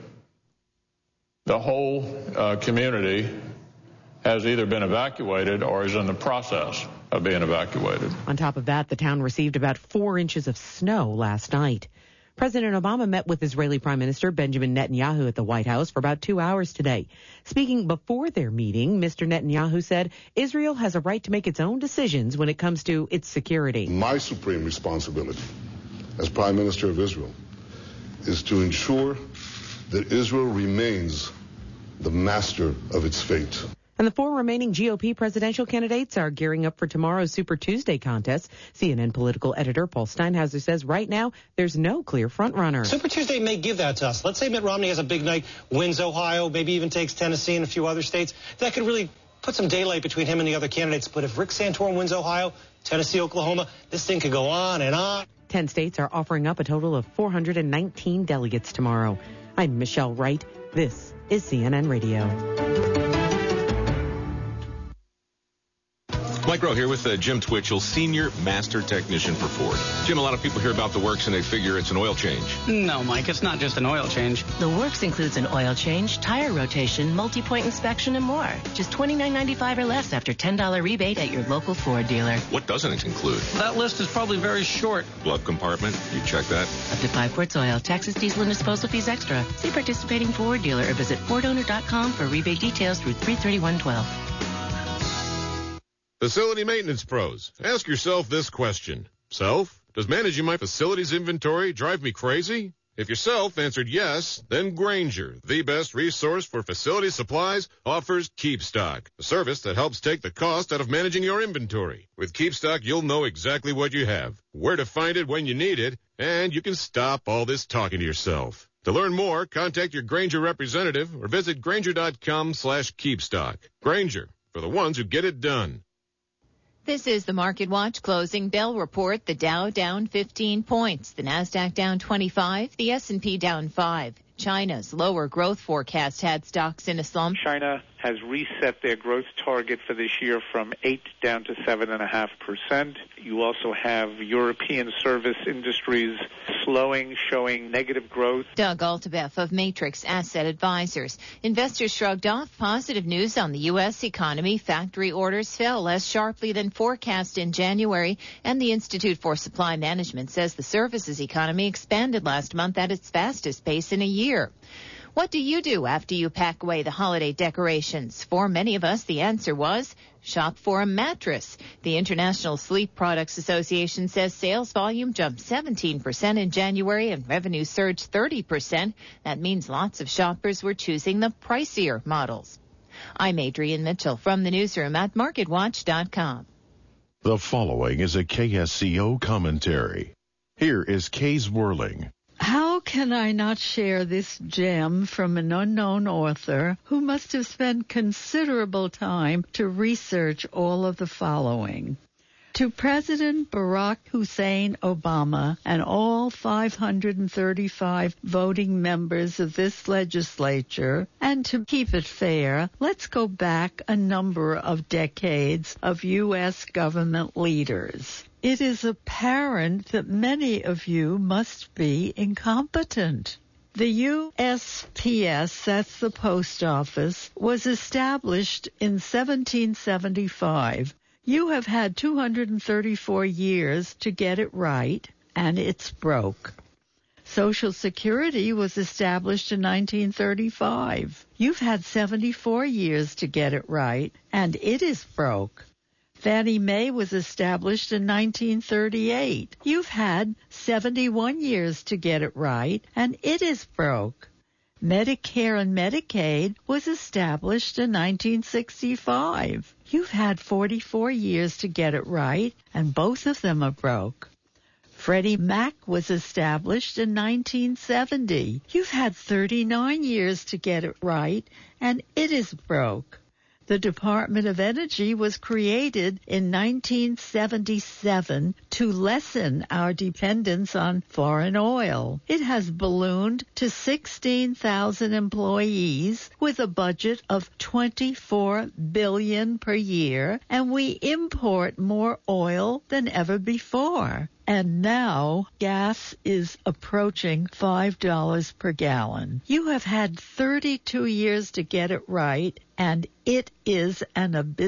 The whole community has either been evacuated or is in the process of being evacuated. On top of that, the town received about 4 inches of snow last night. President Obama met with Israeli Prime Minister Benjamin Netanyahu at the White House for about 2 hours today. Speaking before their meeting, Mr. Netanyahu said Israel has a right to make its own decisions when it comes to its security. My supreme responsibility as Prime Minister of Israel is to ensure that Israel remains the master of its fate. And the 4 remaining GOP presidential candidates are gearing up for tomorrow's Super Tuesday contest. CNN political editor Paul Steinhauser says right now there's no clear frontrunner. Super Tuesday may give that to us. Let's say Mitt Romney has a big night, wins Ohio, maybe even takes Tennessee and a few other states. That could really put some daylight between him and the other candidates. But if Rick Santorum wins Ohio, Tennessee, Oklahoma, this thing could go on and on. 10 states are offering up a total of 419 delegates tomorrow. I'm Michelle Wright. This is CNN Radio. Mike Rowe here with Jim Twitchell, Senior Master Technician for Ford. Jim, a lot of people hear about the works and they figure it's an oil change. No, Mike, it's not just an oil change. The works includes an oil change, tire rotation, multi-point inspection, and more. Just $29.95 or less after $10 rebate at your local Ford dealer. What doesn't it include? That list is probably very short. Glove compartment, you check that? Up to 5 quarts oil, taxes, diesel, and disposal fees extra. See participating Ford dealer or visit FordOwner.com for rebate details through 3/31/12. Facility maintenance pros, ask yourself this question. Self, does managing my facilities inventory drive me crazy? If yourself answered yes, then Grainger, the best resource for facility supplies, offers KeepStock, a service that helps take the cost out of managing your inventory. With KeepStock, you'll know exactly what you have, where to find it when you need it, and you can stop all this talking to yourself. To learn more, contact your Grainger representative or visit Grainger.com/KeepStock. Grainger, for the ones who get it done. This is the Market Watch closing bell report. The Dow down 15 points. The Nasdaq down 25. The S&P down 5. China's lower growth forecast had stocks in a slump. China has reset their growth target for this year from 8 down to 7.5%. You also have European service industries slowing, showing negative growth. Doug Altebeff of Matrix Asset Advisors. Investors shrugged off positive news on the U.S. economy. Factory orders fell less sharply than forecast in January, and the Institute for Supply Management says the services economy expanded last month at its fastest pace in a year. What do you do after you pack away the holiday decorations? For many of us, the answer was shop for a mattress. The International Sleep Products Association says sales volume jumped 17% in January and revenue surged 30%. That means lots of shoppers were choosing the pricier models. I'm Adrienne Mitchell from the newsroom at MarketWatch.com. The following is a KSCO commentary. Here is Kay's Whirling. How can I not share this gem from an unknown author who must have spent considerable time to research all of the following? To President Barack Hussein Obama and all 535 voting members of this legislature, and to keep it fair, let's go back a number of decades of U.S. government leaders. it is apparent that many of you must be incompetent. The USPS, that's the post office, was established in 1775. You have had 234 years to get it right, and it's broke. Social Security was established in 1935. You've had 74 years to get it right, and it is broke. Fannie Mae was established in 1938. You've had 71 years to get it right, and it is broke. Medicare and Medicaid was established in 1965. You've had 44 years to get it right, and both of them are broke. Freddie Mac was established in 1970. You've had 39 years to get it right, and it is broke. The Department of Energy was created in 1977 to lessen our dependence on foreign oil. It has ballooned to 16,000 employees with a budget of $24 billion per year, and we import more oil than ever before. And now gas is approaching $5 per gallon. You have had 32 years to get it right, and it is an abysmal